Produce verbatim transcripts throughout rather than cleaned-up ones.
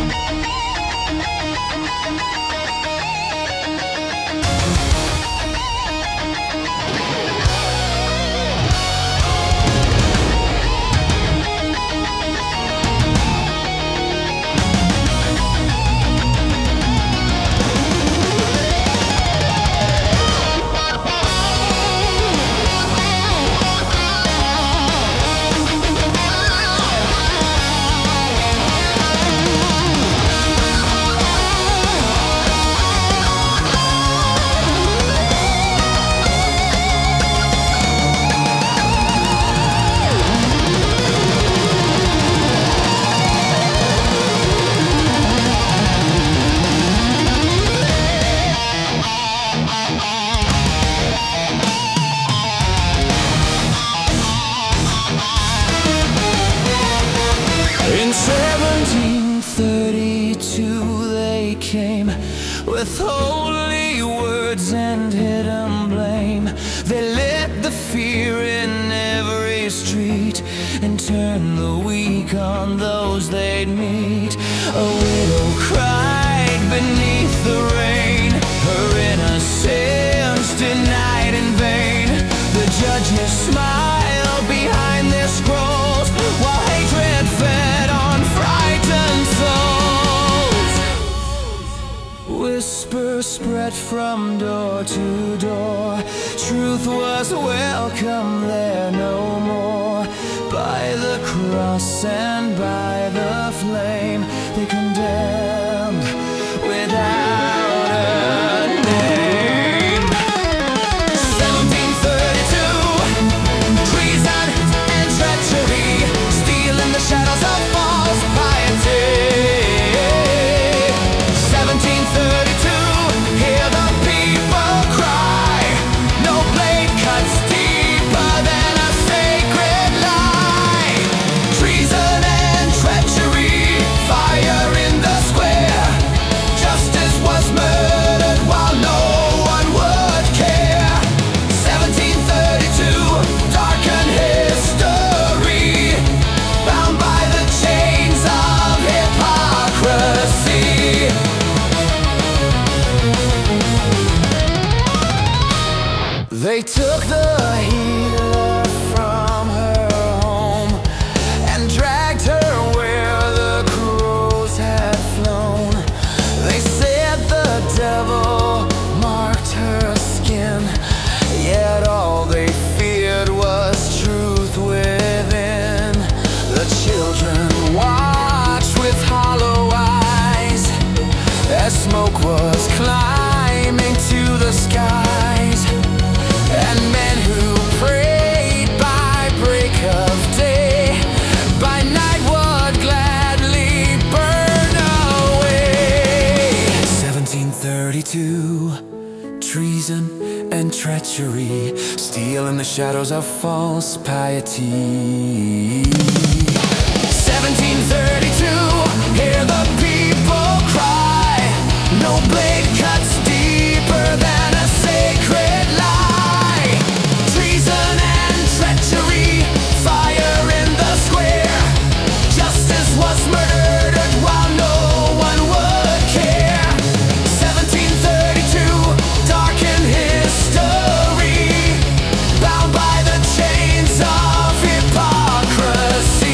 In seventeen thirty-two they came with holy words and hidden blame. They lit the fear in every street and turned the weak on those they'd meet. A widow cried beneath the rain, her innocence denied in vain. The judges smiled behind their scrolls while hatred fed on frightened souls. Whispers spread from door to door, truth was welcome there no more. By the cross and by the flame they condemned without a name. seventeen thirty-two, treason and treachery, stealing the shadows of false piety. seventeen thirty-two, hear the people cry, no blade cuts deeper than a sacred lie. Treason and treachery, fire in the square, justice was murdered while no one would care. seventeen thirty-two, darkened history, bound by the chains of hypocrisy. They took the healer from her home and dragged her where the crows had flown. They said the devil marked her skin, yet all they feared was truth within. The children watched with hollow eyes as smoke was climbing to the skies, and men who prayed by break of day, by night would gladly burn away. seventeen thirty-two, treason and treachery, stealing the shadows of false piety. seventeen thirty-two, hear the people cry, no blade cuts deeper than a sacred lie. Treason and treachery, fire in the square, justice was murdered while no one would care. seventeen thirty-two, darkened history, bound by the chains of hypocrisy.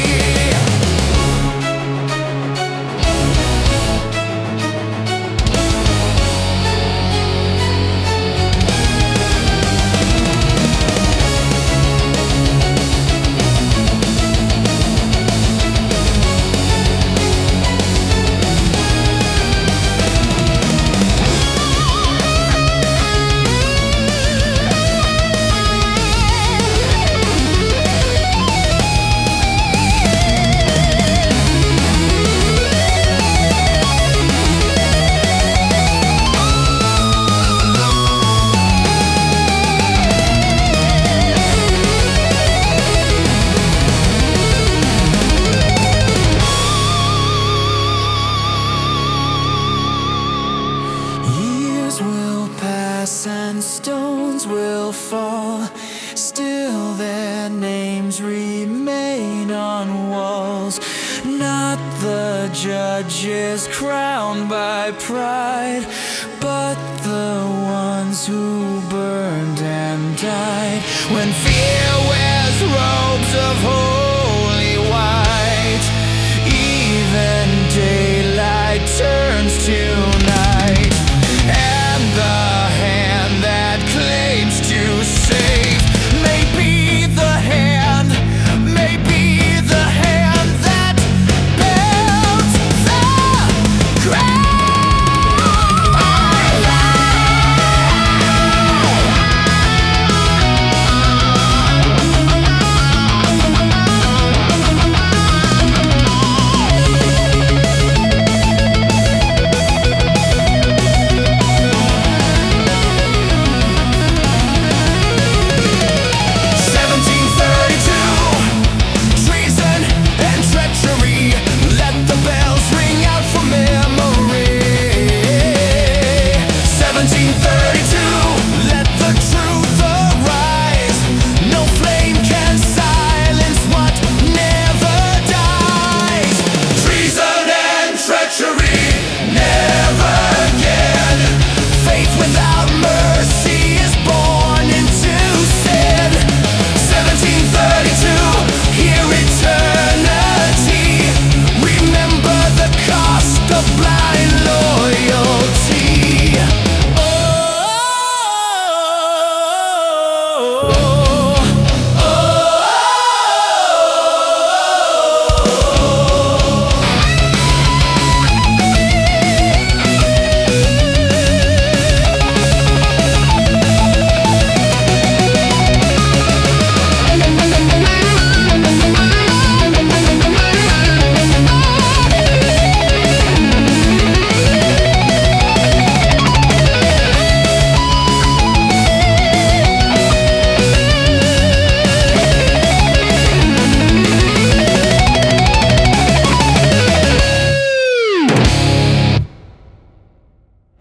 judges crowned by pride, but the ones who burned and died. When fear wears robes of hope